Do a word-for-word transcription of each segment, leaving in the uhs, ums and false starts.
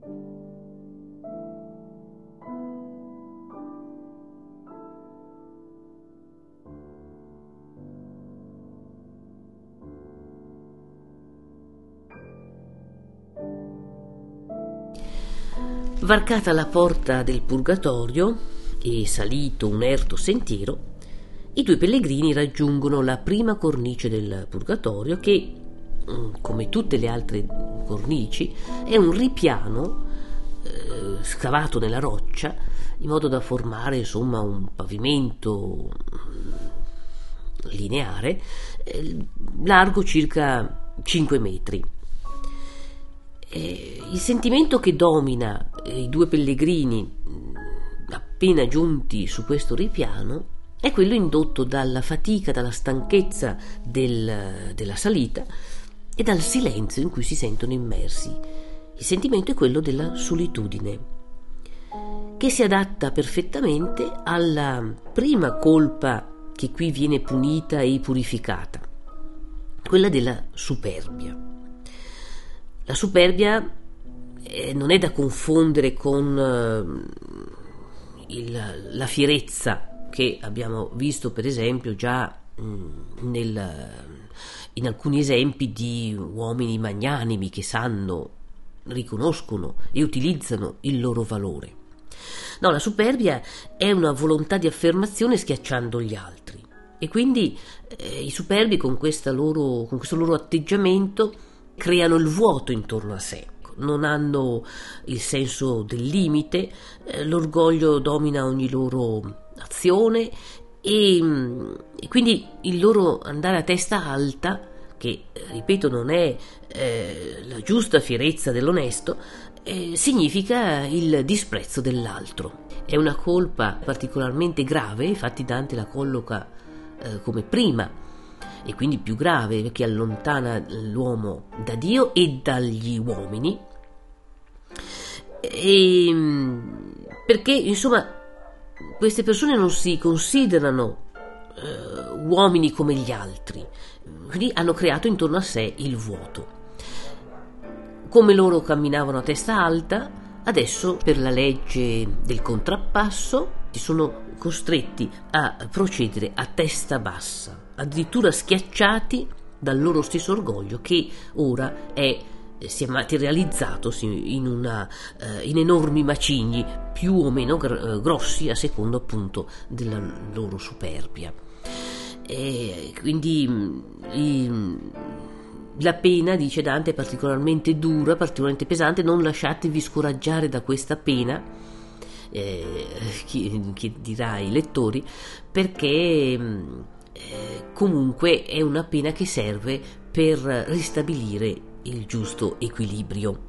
Varcata la porta del Purgatorio e salito un erto sentiero, i due pellegrini raggiungono la prima cornice del Purgatorio che, come tutte le altre cornici, è un ripiano eh, scavato nella roccia in modo da formare insomma un pavimento lineare eh, largo circa cinque metri. Eh, il sentimento che domina eh, i due pellegrini appena giunti su questo ripiano è quello indotto dalla fatica, dalla stanchezza del, della salita e dal silenzio in cui si sentono immersi. Il sentimento è quello della solitudine, che si adatta perfettamente alla prima colpa che qui viene punita e purificata, quella della superbia. La superbia eh, non è da confondere con eh, il, la fierezza che abbiamo visto per esempio già mh, nel, in alcuni esempi di uomini magnanimi che sanno, riconoscono e utilizzano il loro valore. No, la superbia è una volontà di affermazione schiacciando gli altri, e quindi eh, i superbi con, questa loro, con questo loro atteggiamento creano il vuoto intorno a sé, non hanno il senso del limite, eh, l'orgoglio domina ogni loro azione e, e quindi il loro andare a testa alta, che ripeto non è eh, la giusta fierezza dell'onesto, eh, significa il disprezzo dell'altro. È una colpa particolarmente grave, infatti Dante la colloca eh, come prima e quindi più grave, perché allontana l'uomo da Dio e dagli uomini, e perché insomma queste persone non si considerano eh, uomini come gli altri, quindi hanno creato intorno a sé il vuoto. Come loro camminavano a testa alta, adesso per la legge del contrappasso si sono costretti a procedere a testa bassa, addirittura schiacciati dal loro stesso orgoglio, che ora è, si è materializzato in, una, eh, in enormi macigni più o meno gr- grossi a secondo appunto della loro superbia. E quindi i, la pena, dice Dante, è particolarmente dura, particolarmente pesante. Non lasciatevi scoraggiare da questa pena, eh, chi, chi dirà ai lettori, perché eh, comunque è una pena che serve per ristabilire il giusto equilibrio.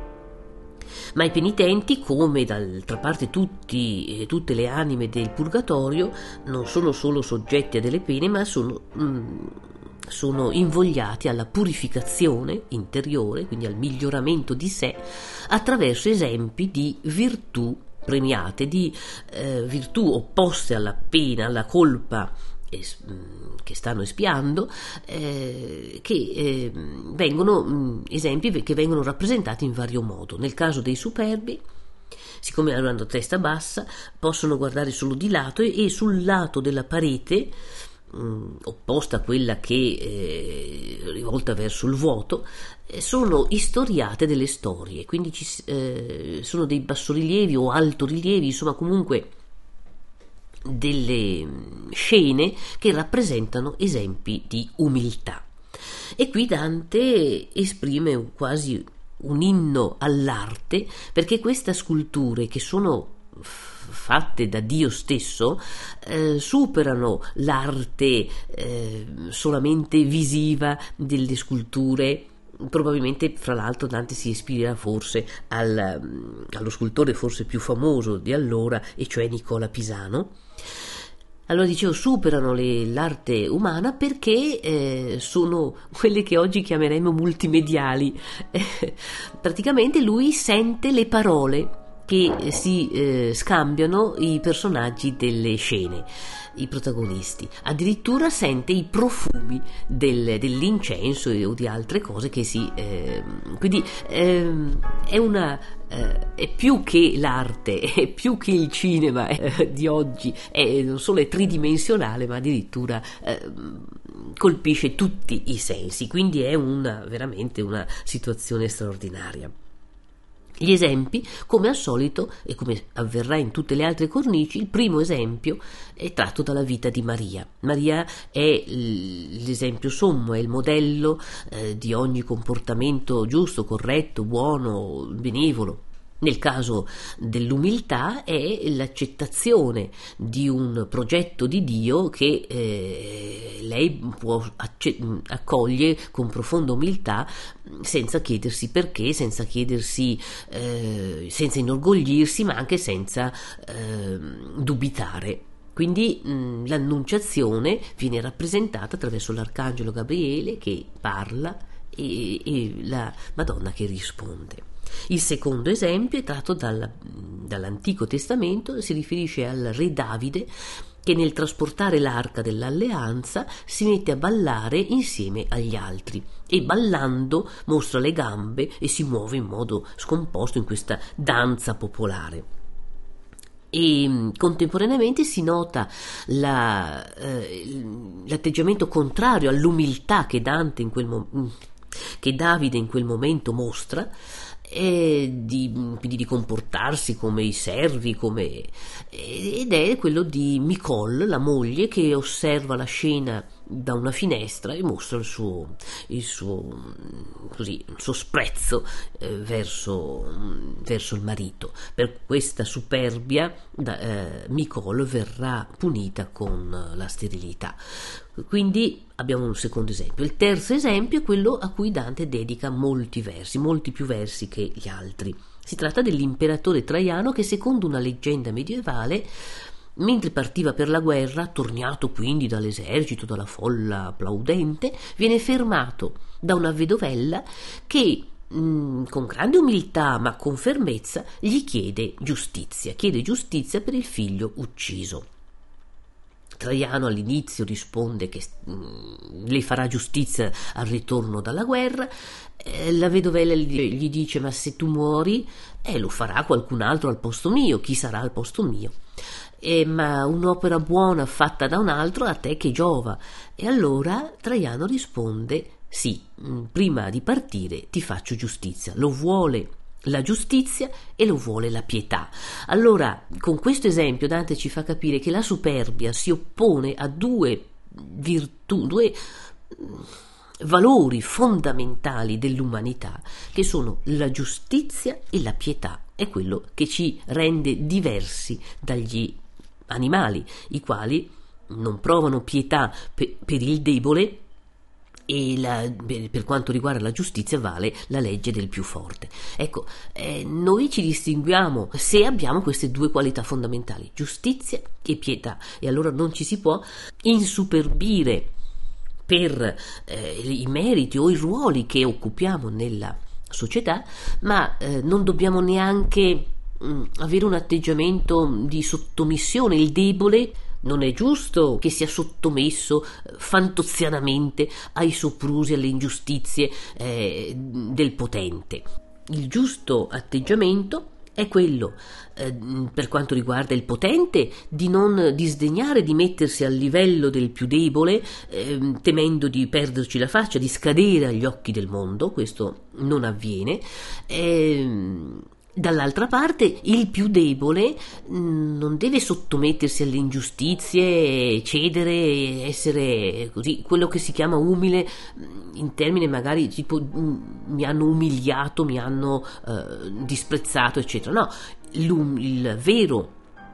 Ma i penitenti, come d'altra parte tutti, eh, tutte le anime del purgatorio, non sono solo soggetti a delle pene, ma sono, mm, sono invogliati alla purificazione interiore, quindi al miglioramento di sé, attraverso esempi di virtù premiate, di eh, virtù opposte alla pena, alla colpa es- che stanno espiando, eh, che eh, vengono mh, esempi che vengono rappresentati in vario modo. Nel caso dei superbi, siccome hanno testa bassa, possono guardare solo di lato e, e sul lato della parete mh, opposta a quella che eh, rivolta verso il vuoto, eh, sono istoriate delle storie, quindi ci, eh, sono dei bassorilievi o altorilievi, insomma comunque delle scene che rappresentano esempi di umiltà. E qui Dante esprime quasi un inno all'arte, perché queste sculture, che sono fatte da Dio stesso, eh, superano l'arte eh, solamente visiva delle sculture. Probabilmente, fra l'altro, Dante si ispira forse al, allo scultore forse più famoso di allora, e cioè Nicola Pisano. Allora dicevo, superano le, l'arte umana perché eh, sono quelle che oggi chiameremo multimediali. Eh, praticamente lui sente le parole che si eh, scambiano i personaggi delle scene, i protagonisti, addirittura sente i profumi del, dell'incenso o di altre cose che si eh, quindi eh, è una eh, è più che l'arte, è più che il cinema eh, di oggi, è, non solo è tridimensionale, ma addirittura eh, colpisce tutti i sensi, quindi è una, veramente una situazione straordinaria. Gli esempi, come al solito e come avverrà in tutte le altre cornici, il primo esempio è tratto dalla vita di Maria. Maria è l'esempio sommo, è il modello eh, di ogni comportamento giusto, corretto, buono, benevolo. Nel caso dell'umiltà è l'accettazione di un progetto di Dio che eh, lei può acce- accoglie con profonda umiltà, senza chiedersi perché, senza chiedersi, eh, senza inorgoglirsi, ma anche senza eh, dubitare. Quindi mh, l'annunciazione viene rappresentata attraverso l'arcangelo Gabriele che parla e, e la Madonna che risponde. Il secondo esempio è tratto dal, dall'Antico Testamento, si riferisce al re Davide che nel trasportare l'arca dell'alleanza si mette a ballare insieme agli altri e ballando mostra le gambe e si muove in modo scomposto in questa danza popolare. E contemporaneamente si nota la, eh, l'atteggiamento contrario all'umiltà che Dante in quel mo- che Davide in quel momento mostra, e di, quindi di comportarsi come i servi, come, ed è quello di Micol, la moglie, che osserva la scena da una finestra e mostra il suo, il suo, così, il suo sprezzo eh, verso, verso il marito. Per questa superbia da, eh, Micol verrà punita con la sterilità. Quindi abbiamo un secondo esempio. Il terzo esempio è quello a cui Dante dedica molti versi, molti più versi che gli altri. Si tratta dell'imperatore Traiano che, secondo una leggenda medievale, mentre partiva per la guerra, attorniato quindi dall'esercito, dalla folla applaudente, viene fermato da una vedovella che mh, con grande umiltà ma con fermezza gli chiede giustizia, chiede giustizia per il figlio ucciso. Traiano all'inizio risponde che mh, le farà giustizia al ritorno dalla guerra. Eh, la vedovella gli, gli dice: ma se tu muori, eh, lo farà qualcun altro al posto mio. Chi sarà al posto mio? Eh, ma un'opera buona fatta da un altro a te che giova. E allora Traiano risponde: sì, mh, prima di partire ti faccio giustizia. Lo vuole la giustizia e lo vuole la pietà. Allora, con questo esempio Dante ci fa capire che la superbia si oppone a due virtù, due valori fondamentali dell'umanità, che sono la giustizia e la pietà. È quello che ci rende diversi dagli animali, i quali non provano pietà per, per il debole, e la, per quanto riguarda la giustizia vale la legge del più forte. Ecco, eh, noi ci distinguiamo se abbiamo queste due qualità fondamentali, giustizia e pietà, e allora non ci si può insuperbire per eh, i meriti o i ruoli che occupiamo nella società, ma eh, non dobbiamo neanche mh, avere un atteggiamento di sottomissione. Il debole non è giusto che sia sottomesso fantozianamente ai soprusi, alle ingiustizie eh, del potente. Il giusto atteggiamento è quello, eh, per quanto riguarda il potente, di non disdegnare di mettersi al livello del più debole, eh, temendo di perderci la faccia, di scadere agli occhi del mondo. Questo non avviene. Eh, Dall'altra parte, il più debole mh, non deve sottomettersi alle ingiustizie, cedere, essere così, quello che si chiama umile, in termini magari tipo mh, mi hanno umiliato, mi hanno eh, disprezzato, eccetera. No, il vero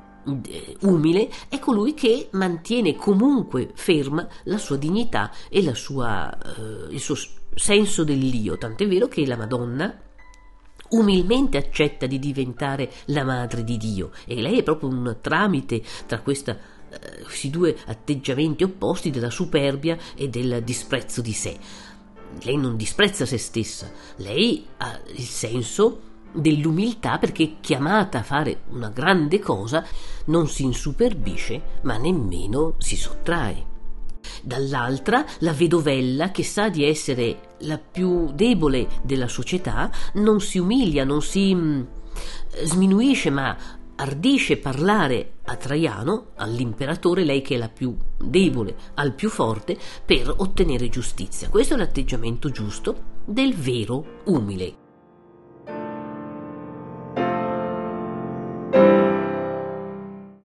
umile è colui che mantiene comunque ferma la sua dignità e la sua, eh, il suo senso dell'io. Tant'è vero che la Madonna umilmente accetta di diventare la madre di Dio, e lei è proprio un tramite tra questa, eh, questi due atteggiamenti opposti della superbia e del disprezzo di sé. Lei non disprezza se stessa, lei ha il senso dell'umiltà perché è chiamata a fare una grande cosa, non si insuperbisce ma nemmeno si sottrae. Dall'altra, la vedovella, che sa di essere la più debole della società, non si umilia, non si mh, sminuisce, ma ardisce parlare a Traiano, all'imperatore, lei che è la più debole, al più forte, per ottenere giustizia. Questo è l'atteggiamento giusto del vero umile.